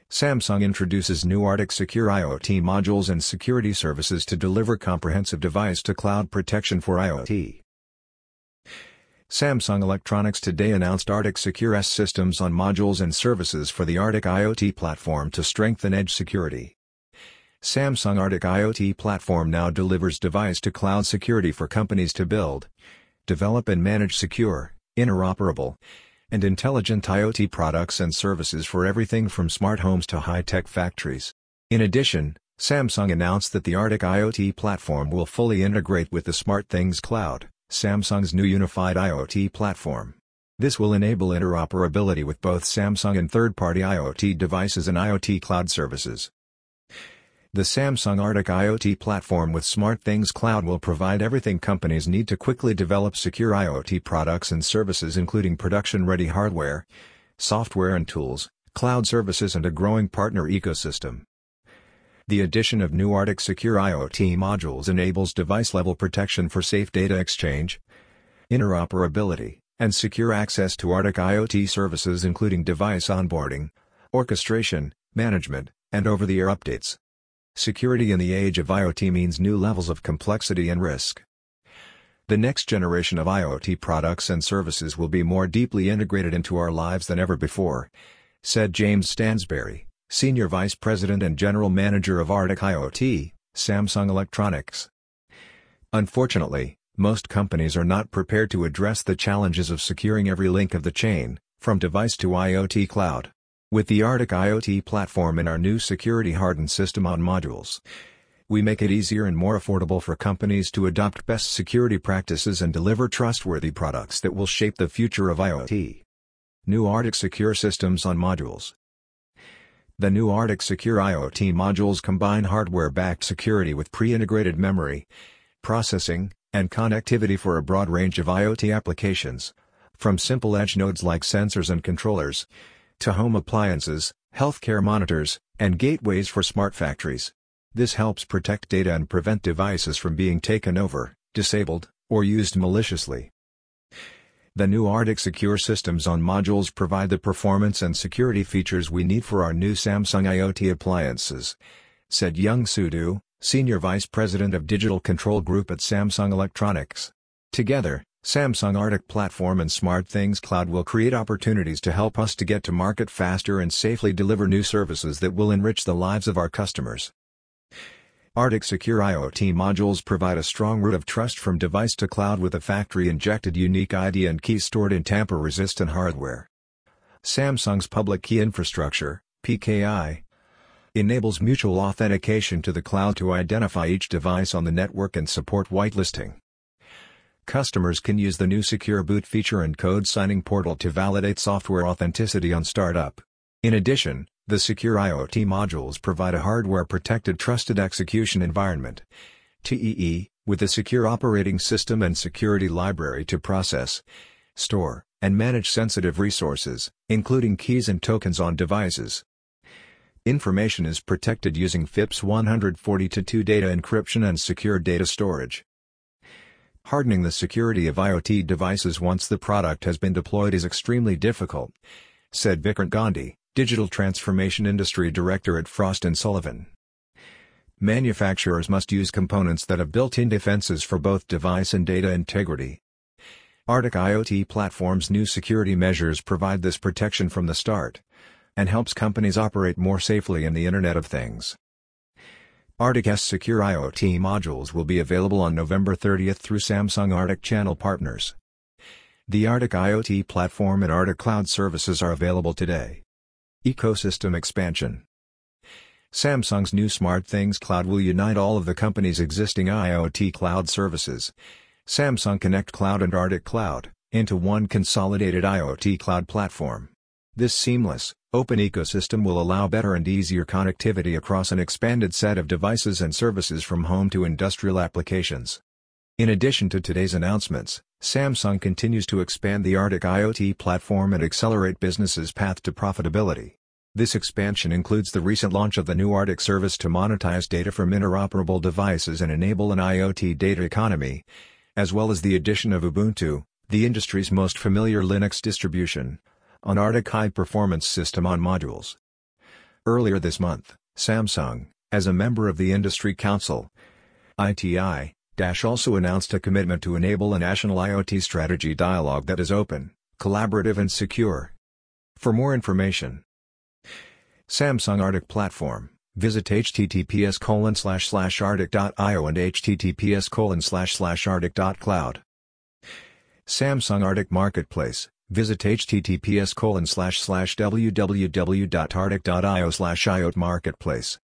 Samsung introduces new Arctic Secure IoT modules and security services to deliver comprehensive device-to-cloud protection for IoT. Samsung Electronics today announced Arctic Secure S systems on modules and services for the Arctic IoT platform to strengthen edge security. Samsung Arctic IoT platform now delivers device-to-cloud security for companies to build, develop and manage secure, interoperable, and intelligent IoT products and services for everything from smart homes to high-tech factories. In addition, Samsung announced that the Arctic IoT platform will fully integrate with the SmartThings Cloud, Samsung's new unified IoT platform. This will enable interoperability with both Samsung and third-party IoT devices and IoT cloud services. The Samsung Arctic IoT platform with SmartThings Cloud will provide everything companies need to quickly develop secure IoT products and services, including production-ready hardware, software and tools, cloud services and a growing partner ecosystem. The addition of new Arctic Secure IoT modules enables device-level protection for safe data exchange, interoperability, and secure access to Arctic IoT services, including device onboarding, orchestration, management, and over-the-air updates. Security in the age of IoT means new levels of complexity and risk. The next generation of IoT products and services will be more deeply integrated into our lives than ever before, said James Stansberry, Senior Vice President and General Manager of Arctic IoT, Samsung Electronics. Unfortunately, most companies are not prepared to address the challenges of securing every link of the chain, from device to IoT cloud. With the Arctic IoT platform and our new security-hardened system on modules, we make it easier and more affordable for companies to adopt best security practices and deliver trustworthy products that will shape the future of IoT. New Arctic Secure systems on modules. The new Arctic Secure IoT modules combine hardware-backed security with pre-integrated memory, processing, and connectivity for a broad range of IoT applications, from simple edge nodes like sensors and controllers, to home appliances, healthcare monitors, and gateways for smart factories. This helps protect data and prevent devices from being taken over, disabled, or used maliciously. The new Arctic Secure systems on modules provide the performance and security features we need for our new Samsung IoT appliances, said Young Soo-do, Senior Vice President of Digital Control Group at Samsung Electronics. Together, Samsung Arctic Platform and SmartThings Cloud will create opportunities to help us to get to market faster and safely deliver new services that will enrich the lives of our customers. Arctic Secure IoT modules provide a strong root of trust from device to cloud with a factory-injected unique ID and keys stored in tamper-resistant hardware. Samsung's Public Key Infrastructure, PKI, enables mutual authentication to the cloud to identify each device on the network and support whitelisting. Customers can use the new Secure Boot feature and code signing portal to validate software authenticity on startup. In addition, the Secure IoT modules provide a hardware-protected trusted execution environment (TEE) with a secure operating system and security library to process, store, and manage sensitive resources, including keys and tokens on devices. Information is protected using FIPS 140-2 data encryption and secure data storage. Hardening the security of IoT devices once the product has been deployed is extremely difficult, said Vikrant Gandhi, Digital Transformation Industry Director at Frost & Sullivan. Manufacturers must use components that have built-in defenses for both device and data integrity. Arctic IoT Platform's new security measures provide this protection from the start, and helps companies operate more safely in the Internet of Things. Arctic's Secure IoT modules will be available on November 30 through Samsung Arctic channel partners. The Arctic IoT platform and Arctic Cloud services are available today. Ecosystem expansion. Samsung's new SmartThings Cloud will unite all of the company's existing IoT cloud services, Samsung Connect Cloud and Arctic Cloud, into one consolidated IoT cloud platform. This seamless, open ecosystem will allow better and easier connectivity across an expanded set of devices and services from home to industrial applications. In addition to today's announcements, Samsung continues to expand the Arctic IoT platform and accelerate businesses' path to profitability. This expansion includes the recent launch of the new Arctic service to monetize data from interoperable devices and enable an IoT data economy, as well as the addition of Ubuntu, the industry's most familiar Linux distribution, on Arctic high-performance system on modules. Earlier this month, Samsung, as a member of the Industry Council, ITI, also announced a commitment to enable a national IoT strategy dialogue that is open, collaborative and secure. For more information, Samsung Arctic Platform, visit https://arctic.io and https://arctic.cloud. Samsung Arctic Marketplace, visit https://www.arctic.io/iotmarketplace.